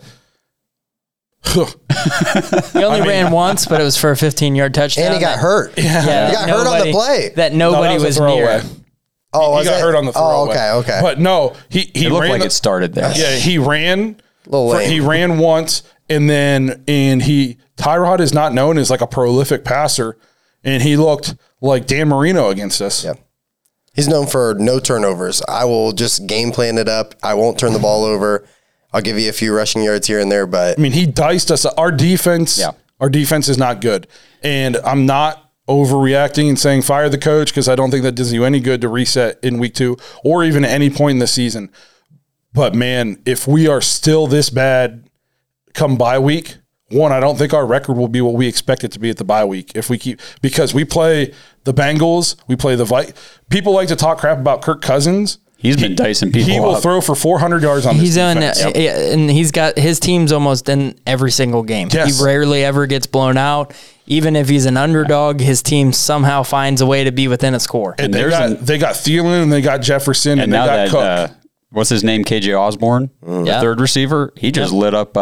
S5: He only ran once, but it was for a 15-yard touchdown.
S2: And he got hurt.
S5: Yeah,
S2: he got hurt on the play.
S5: That nobody was near.
S2: Oh,
S4: he got hurt on the throwaway.
S2: Oh, okay.
S4: But no, he
S3: looked
S4: ran
S3: like it started there.
S4: Yeah, he ran.
S2: Lame.
S4: He ran once, and Tyrod is not known as like a prolific passer, and he looked like Dan Marino against us.
S2: Yeah. He's known for no turnovers. I will just game plan it up. I won't turn the ball over. I'll give you a few rushing yards here and there, but
S4: I mean, he diced us. Our defense is not good, and I'm not overreacting and saying fire the coach because I don't think that does you any good to reset in week 2 or even at any point in the season. But man, if we are still this bad come bye week, I don't think our record will be what we expect it to be at the bye week because we play the Bengals, we play the Vikings. People like to talk crap about Kirk Cousins.
S3: He's been dicing people
S4: He will
S3: up.
S4: throw for 400 yards on
S5: He's
S4: this
S5: on,
S4: defense.
S5: and he's got his team's almost in every single game.
S4: Yes.
S5: He rarely ever gets blown out. Even if he's an underdog, his team somehow finds a way to be within a score.
S4: And
S3: there's
S4: they got Thielen and they got Jefferson and they
S3: now
S4: got
S3: that
S4: Cook.
S3: what's his name, KJ Osborne,
S5: Yeah.
S3: the third receiver, he just lit up.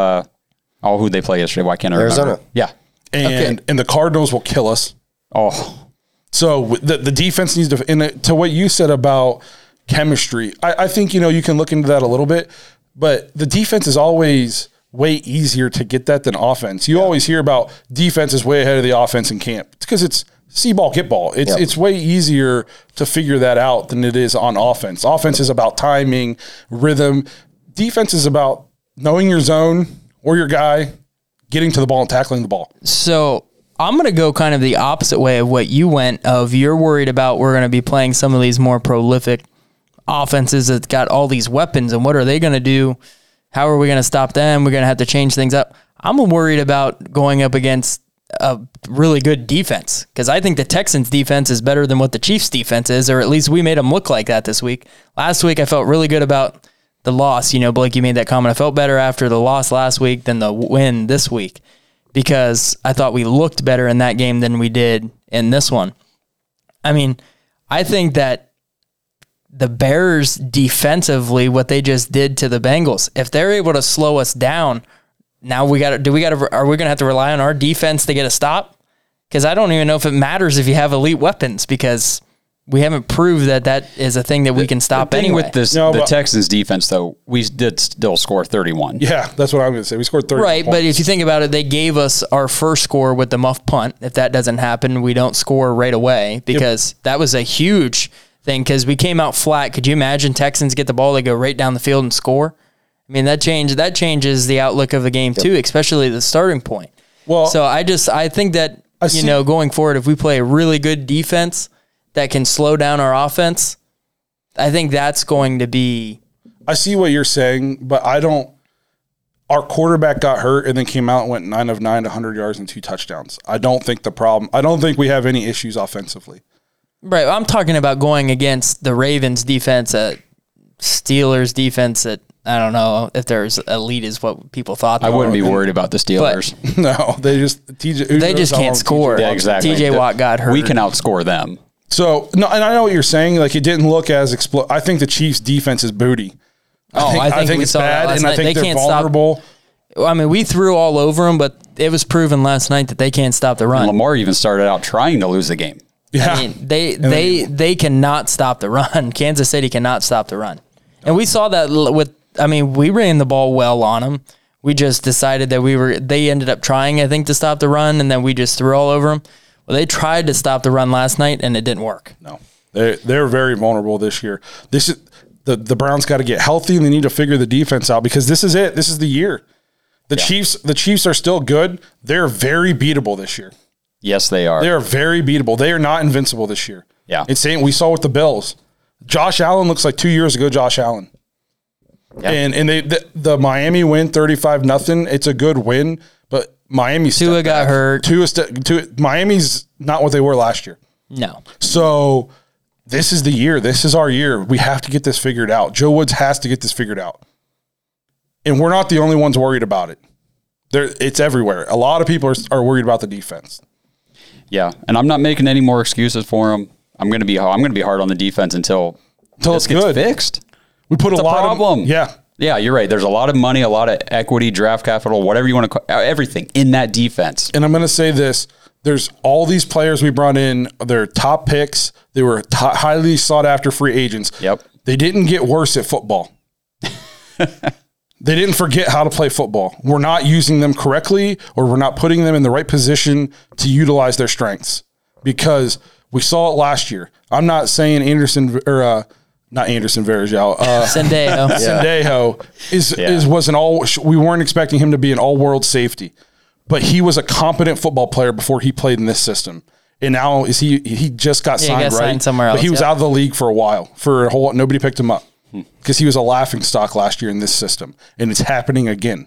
S3: Who they play yesterday? Why can't I remember?
S2: Arizona.
S3: Yeah.
S4: and the Cardinals will kill us.
S3: Oh,
S4: So the defense needs to, and to what you said about chemistry, I think, you can look into that a little bit, but the defense is always way easier to get that than offense. You always hear about defense is way ahead of the offense in camp. It's because it's see ball, get ball. It's way easier to figure that out than it is on offense. Offense is about timing, rhythm. Defense is about knowing your zone or your guy, getting to the ball and tackling the ball.
S5: So I'm going to go kind of the opposite way of what you went of you're worried about we're going to be playing some of these more prolific offenses that got all these weapons and what are they going to do? How are we going to stop them? We're going to have to change things up. I'm worried about going up against a really good defense because I think the Texans defense is better than what the Chiefs defense is, or at least we made them look like that this week. Last week I felt really good about the loss. Blake, you made that comment. I felt better after the loss last week than the win this week because I thought we looked better in that game than we did in this one. I mean, I think that the Bears defensively, what they just did to the Bengals, if they're able to slow us down, now are we going to have to rely on our defense to get a stop? Because I don't even know if it matters if you have elite weapons because we haven't proved that is a thing that we can stop anyway.
S3: With this, the Texans defense, though, we did still score 31.
S4: Yeah, that's what I'm going to say. We scored 30
S5: Right,
S4: points.
S5: but if you think about it, they gave us our first score with the muff punt. If that doesn't happen, we don't score right away because that was a huge thing because we came out flat. Could you imagine Texans get the ball, they go right down the field and score? I mean, that changes the outlook of the game too, especially the starting point.
S4: Well,
S5: So I think that, going forward, if we play a really good defense that can slow down our offense, I think that's going to be.
S4: I see what you're saying, but I don't. Our quarterback got hurt and then came out and went 9 of 9 to 100 yards and 2 touchdowns. I don't think we have any issues offensively.
S5: Right. I'm talking about going against the Ravens defense, Steelers defense that I don't know if there's elite is what people thought.
S3: I wouldn't be worried about the Steelers.
S4: No, they just
S5: can't score.
S3: Yeah, exactly.
S5: TJ Watt got hurt.
S3: We can outscore them.
S4: So, no, and I know what you're saying. Like, it didn't look as I think the Chiefs' defense is booty. I think
S5: we
S4: it's
S5: saw that
S4: bad,
S5: last
S4: and I
S5: night.
S4: think
S5: They
S4: they're
S5: can't stop-
S4: vulnerable.
S5: I mean, we threw all over them, but it was proven last night that they can't stop the run.
S3: Lamar even started out trying to lose the game.
S4: Yeah.
S5: I mean, they cannot stop the run. Kansas City cannot stop the run. And we saw that we ran the ball well on them. We just decided that they ended up trying, I think, to stop the run, and then we just threw all over them. Well, they tried to stop the run last night, and it didn't work.
S4: No, they're very vulnerable this year. This is the Browns got to get healthy, and they need to figure the defense out because this is it. This is the year. The Chiefs are still good. They're very beatable this year.
S3: Yes, they are.
S4: They are very beatable. They are not invincible this year.
S3: Yeah.
S4: It's saying we saw with the Bills. Josh Allen looks like 2 years ago Josh Allen.
S3: Yeah.
S4: And the Miami win 35-0. It's a good win, but Miami
S5: Tua got hurt.
S4: Miami's not what they were last year.
S5: No.
S4: So this is the year. This is our year. We have to get this figured out. Joe Woods has to get this figured out. And we're not the only ones worried about it. It's everywhere. A lot of people are worried about the defense.
S3: Yeah, and I'm not making any more excuses for them. I'm going to be hard on the defense until this
S4: it's
S3: gets
S4: good.
S3: fixed.
S4: We put
S3: It's
S4: a lot
S3: problem.
S4: of yeah.
S3: Yeah, you're right. There's a lot of money, a lot of equity, draft capital, whatever you want to call everything in that defense.
S4: And I'm going to say this. There's all these players we brought in. They're top picks. They were highly sought after free agents.
S3: Yep.
S4: They didn't get worse at football. They didn't forget how to play football. We're not using them correctly, or we're not putting them in the right position to utilize their strengths because we saw it last year. I'm not saying not Anderson Varejao.
S5: Sendejo.
S4: Sendejo was an all. We weren't expecting him to be an all-world safety, but he was a competent football player before he played in this system. And now he just got signed,
S5: he got
S4: right?
S5: signed somewhere else.
S4: But he was
S5: yep.
S4: out of the league for a while. Nobody picked him up because he was a laughing stock last year in this system, and it's happening again.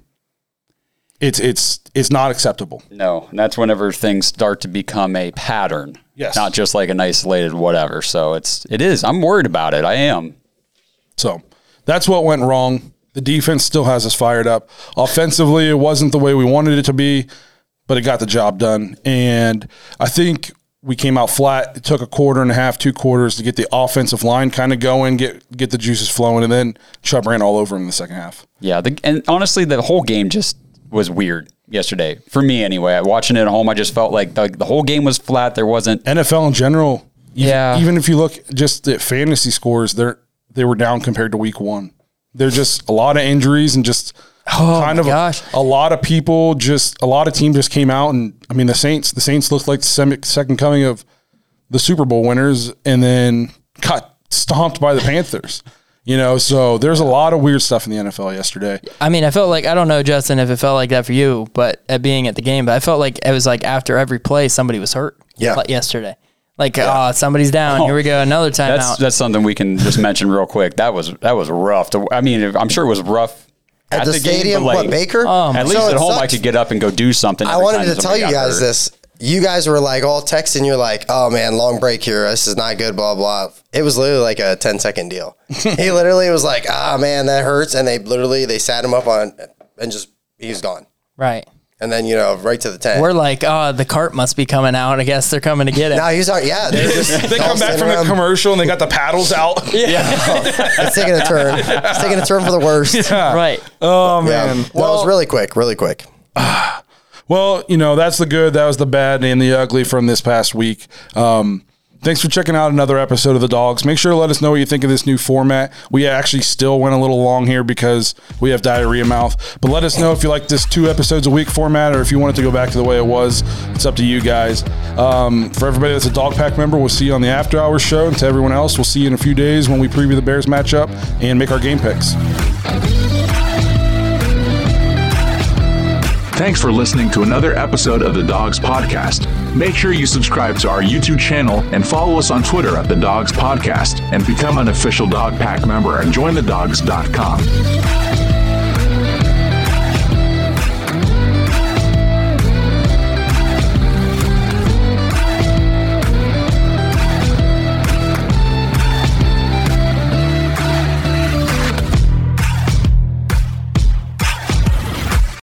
S4: It's not acceptable.
S3: No, and that's whenever things start to become a pattern.
S4: Yes.
S3: Not just like an isolated whatever. So it is. I'm worried about it. I am.
S4: So that's what went wrong. The defense still has us fired up. Offensively, it wasn't the way we wanted it to be, but it got the job done. And I think we came out flat. It took a quarter and a half, 2 quarters to get the offensive line kind of going, get the juices flowing, and then Chubb ran all over him in the second half.
S3: Yeah, and honestly, the whole game just was weird yesterday. For me, anyway. Watching it at home, I just felt like the whole game was flat. There wasn't...
S4: NFL in general,
S5: Yeah.
S4: even if you look just at fantasy scores, they were down compared to week 1. They're just a lot of injuries and just kind of a lot of people, just a lot of teams just came out. And I mean, the Saints looked like the second coming of the Super Bowl winners and then got stomped by the Panthers. You know, so there's a lot of weird stuff in the NFL yesterday.
S5: I mean, I felt like, I don't know, Justin, if it felt like that for you, but at being at the game, but I felt like it was like after every play, somebody was hurt.
S2: Yeah.
S5: Like yesterday. Like, somebody's down. Here we go. Another timeout.
S3: That's something we can just mention real quick. That was rough. I mean, I'm sure it was rough
S2: At the stadium,
S3: game, but
S2: what, Baker?
S3: At least
S2: So
S3: at
S2: it
S3: home, I
S2: sucks.
S3: could get up and go do something.
S2: I
S3: every
S2: wanted
S3: time
S2: to tell
S3: somebody
S2: you
S3: got
S2: guys
S3: hurt.
S2: this. You guys were like all texting. You're like, oh man, long break here. This is not good, blah, blah. It was literally like a 10-second deal. He literally was like, man, that hurts. And they sat him up on and just, he was gone.
S5: Right.
S2: And then, right to the 10.
S5: We're like, the cart must be coming out. I guess they're coming to get it.
S2: No, he's not. Yeah. They're just
S4: They come back from the commercial and they got the paddles out.
S2: It's taking a turn. It's taking a turn for the worst.
S5: Right.
S4: Oh,
S2: Yeah.
S4: man.
S2: That was really quick, really quick.
S4: Well, that's the good, that was the bad, and the ugly from this past week. Thanks for checking out another episode of The Dogs. Make sure to let us know what you think of this new format. We actually still went a little long here because we have diarrhea mouth. But let us know if you like this 2 episodes a week format or if you want it to go back to the way it was. It's up to you guys. For everybody that's a Dog Pack member, we'll see you on the After Hours show. And to everyone else, we'll see you in a few days when we preview the Bears matchup and make our game picks.
S8: Thanks for listening to another episode of the Dogs Podcast. Make sure you subscribe to our YouTube channel and follow us on Twitter at the Dogs Podcast and become an official Dog Pack member at jointhedogs.com.